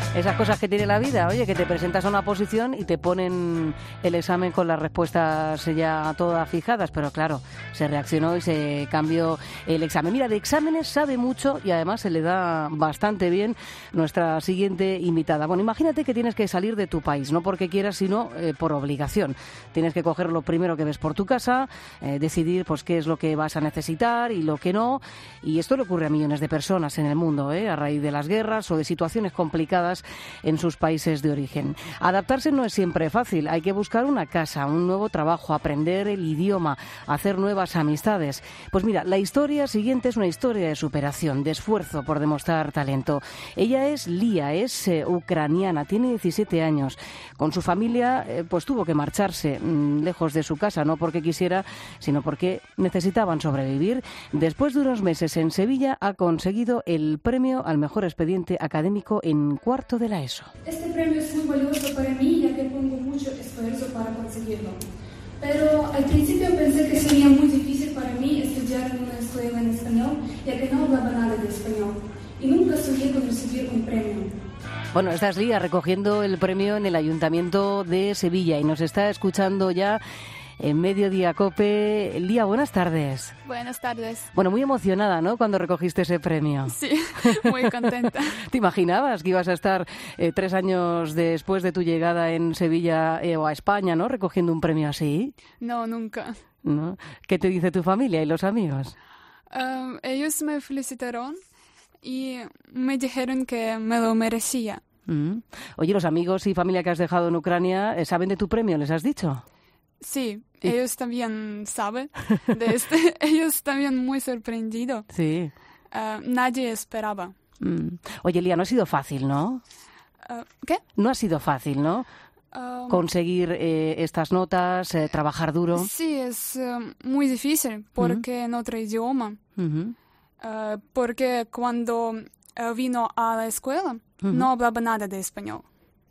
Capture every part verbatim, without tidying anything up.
Esas cosas que tiene la vida, oye, que te presentas a una posición y te ponen el examen con las respuestas ya todas fijadas, pero claro, se reaccionó y se cambió el examen. Mira, de exámenes sabe mucho y además se le da bastante bien nuestra siguiente invitada. Bueno, imagínate que tienes que salir de tu país, no porque quieras, sino eh, por obligación. Tienes que coger lo primero que ves por tu casa, eh, decidir pues qué es lo que vas a necesitar y lo que no, y esto le ocurre a millones de personas en el mundo, ¿eh? A raíz de las guerras o de situaciones complicadas en sus países de origen. Adaptarse no es siempre fácil, hay que buscar una casa, un nuevo trabajo, aprender el idioma, hacer nuevas amistades. Pues mira, la historia siguiente es una historia de superación, de esfuerzo por demostrar talento. Ella es Lía, es eh, ucraniana, tiene diecisiete años. Con su familia eh, pues tuvo que marcharse mmm, lejos de su casa, no porque quisiera, sino porque necesitaban sobrevivir. Después de unos meses en Sevilla ha conseguido el premio al mejor expediente académico en cuarto de la ESO. Este premio es muy valioso para mí, ya que pongo mucho esfuerzo para conseguirlo. Pero al principio pensé que sería muy difícil para mí estudiar en una escuela en español, ya que no hablaba nada de español. Y nunca soñé con recibir un premio. Bueno, esta es Lía recogiendo el premio en el Ayuntamiento de Sevilla y nos está escuchando ya en Mediodía Cope. Lía, buenas tardes. Buenas tardes. Bueno, muy emocionada, ¿no?, cuando recogiste ese premio. Sí, muy contenta. ¿Te imaginabas que ibas a estar eh, tres años después de tu llegada en Sevilla eh, o a España, ¿no?, recogiendo un premio así? No, nunca. ¿No? ¿Qué te dice tu familia y los amigos? Um, ellos me felicitaron y me dijeron que me lo merecía. Mm. Oye, ¿los amigos y familia que has dejado en Ucrania eh, saben de tu premio? ¿Les has dicho? Sí, ellos también saben de este. Ellos también muy sorprendidos. Sí. Uh, nadie esperaba. Mm. Oye, Lía, no ha sido fácil, ¿no? Uh, ¿Qué? No ha sido fácil, ¿no? Um, Conseguir eh, estas notas, eh, trabajar duro. Sí, es uh, muy difícil porque uh-huh. en otro idioma. Uh-huh. Uh, porque cuando uh, vino a la escuela uh-huh. no hablaba nada de español.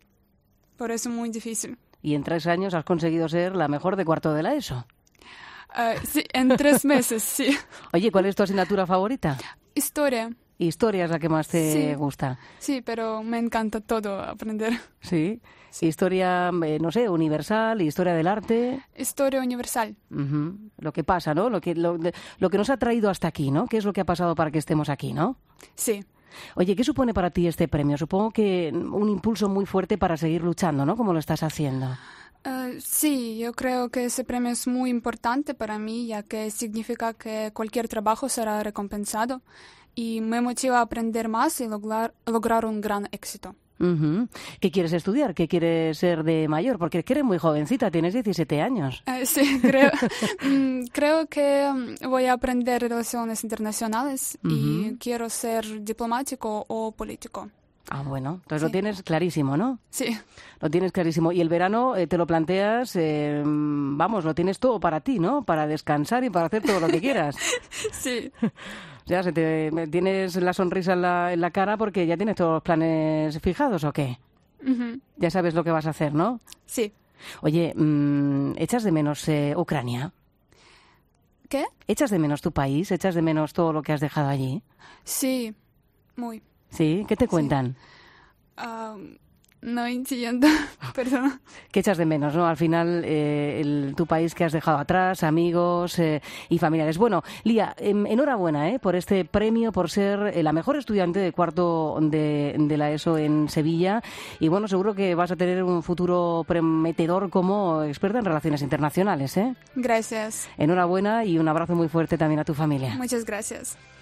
Por eso muy difícil. Y en tres años has conseguido ser la mejor de cuarto de la ESO. Uh, sí, en tres meses, sí. Oye, ¿cuál es tu asignatura favorita? Historia. Historia es la que más te sí. gusta. Sí, pero me encanta todo aprender. ¿Sí? Sí. Historia, eh, no sé, universal, historia del arte. Historia universal. Uh-huh. Lo que pasa, ¿no? Lo que, lo, lo que nos ha traído hasta aquí, ¿no? ¿Qué es lo que ha pasado para que estemos aquí, no? Sí. Oye, ¿qué supone para ti este premio? Supongo que un impulso muy fuerte para seguir luchando, ¿no? Como lo estás haciendo. Uh, sí, yo creo que ese premio es muy importante para mí, ya que significa que cualquier trabajo será recompensado y me motiva a aprender más y lograr, lograr un gran éxito. Uh-huh. ¿Qué quieres estudiar? ¿Qué quieres ser de mayor? Porque es que eres muy jovencita, tienes diecisiete años. Uh, sí, creo, creo que voy a aprender relaciones internacionales uh-huh. y quiero ser diplomático o político. Ah, bueno, entonces sí. Lo tienes clarísimo, ¿no? Sí. Lo tienes clarísimo. Y el verano eh, te lo planteas, eh, vamos, lo tienes todo para ti, ¿no? Para descansar y para hacer todo lo que quieras. Sí. Ya, se te, ¿tienes la sonrisa en la, en la cara porque ya tienes todos los planes fijados o qué? Uh-huh. Ya sabes lo que vas a hacer, ¿no? Sí. Oye, mmm, ¿echas de menos eh, Ucrania? ¿Qué? ¿Echas de menos tu país? ¿Echas de menos todo lo que has dejado allí? Sí, muy. ¿Sí? ¿Qué te cuentan? Sí. Um, no entiendo, perdón. ¿Qué echas de menos, no? Al final, eh, el, tu país que has dejado atrás, amigos eh, y familiares. Bueno, Lía, en, enhorabuena eh, por este premio, por ser eh, la mejor estudiante de cuarto de, de la ESO en Sevilla. Y bueno, seguro que vas a tener un futuro prometedor como experta en relaciones internacionales, ¿eh? Gracias. Enhorabuena y un abrazo muy fuerte también a tu familia. Muchas gracias.